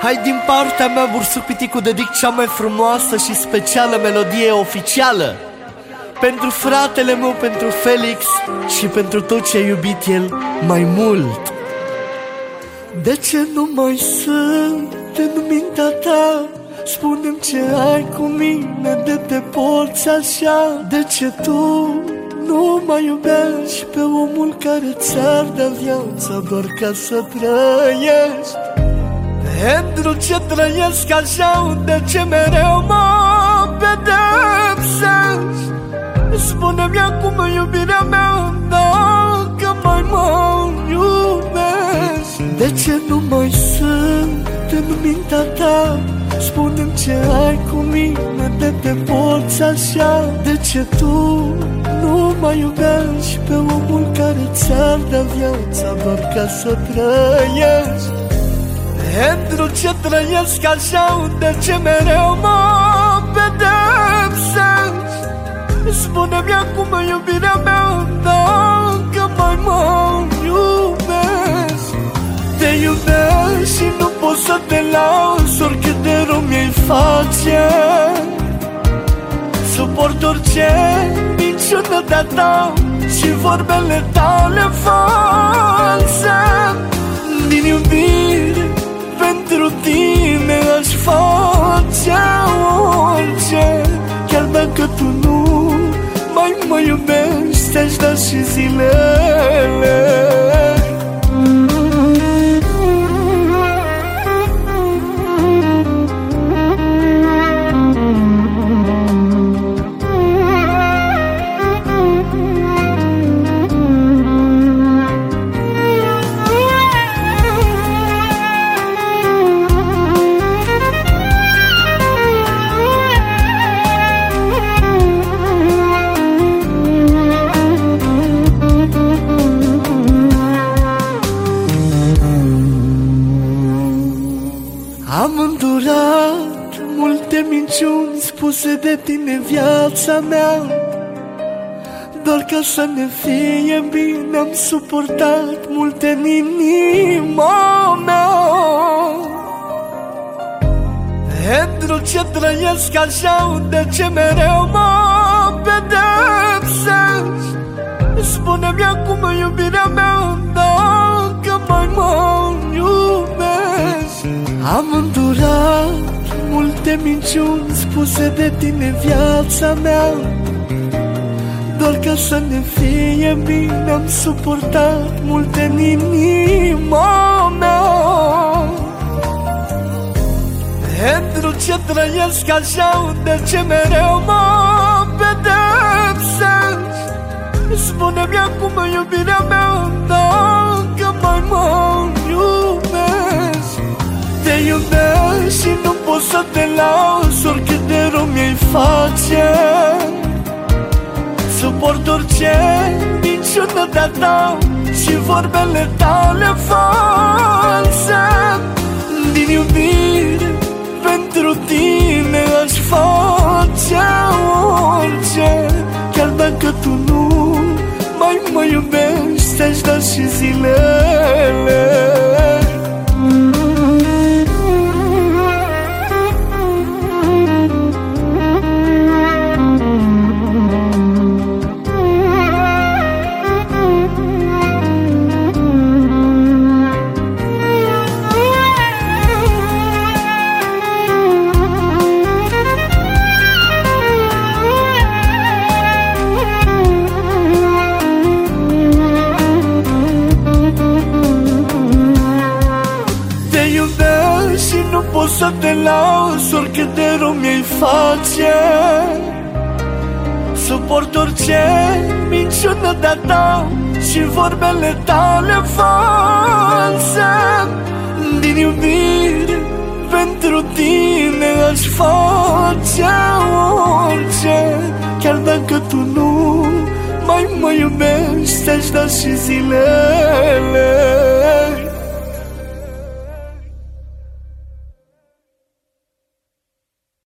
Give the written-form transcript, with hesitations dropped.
Hai din partea mea, Bursuc Piticu, dedic cea mai frumoasă și specială melodie oficială pentru fratele meu, pentru Felix și pentru tot ce a iubit el mai mult. De ce nu mai sunt în mintea ta? Spune-mi ce ai cu mine, de te porți așa. De ce tu nu mai iubești pe omul care ți-ar da viața doar ca să trăiești? Pentru ce trăiesc așa? De ce mereu mă pedepsești? Spune-mi acum, iubirea mea, dacă mai mă iubești. De ce nu mai sunt în mintea ta? Spune-mi ce ai cu mine, de te porți așa. De ce tu nu mai iubești pe omul care ți-ar da viața doar ca să trăiești? Pentru ce trăiesc așa? De ce mereu mă pedepsești? Spune-mi acum, iubirea mea, dacă mai mă iubești. Te iubesc și nu pot să te las, oricât de rău mi-ai face. Suport orice minciună de-a ta și vorbele tale false. Din iubire pentru tine aș face orice. Chiar dacă tu nu mai mă iubești, aș da și zilele. Am îndurat multe minciuni spuse de tine, viața mea. Doar ca să ne fie bine am suportat multe în inima mea. Pentru ce trăiesc așa? De ce mereu mă pedepsești? Spune-mi acum, iubirea mea, dacă mai mă iubești. Am îndurat multe minciuni spuse de tine, viața mea. Doar ca să ne fie bine am suportat multe în inima mea. Pentru ce trăiesc așa? De ce mereu mă pedepsești? Spune-mi acum, iubirea mea, dacă mai mă iubești. Te iubesc și nu pot să te las, oricât de rău mi-ai face. Suport orice minciună de-a ta și vorbele tale false. Din iubire pentru tine aș face orice. Chiar dacă tu nu mai mă iubești, aș da și zilele. Și nu pot să te las, oricât de rău mi-ai face. Suport orice minciună de-a ta și vorbele tale false. Din iubire pentru tine aș face orice. Chiar dacă tu nu mai mă iubești, aș da și zilele.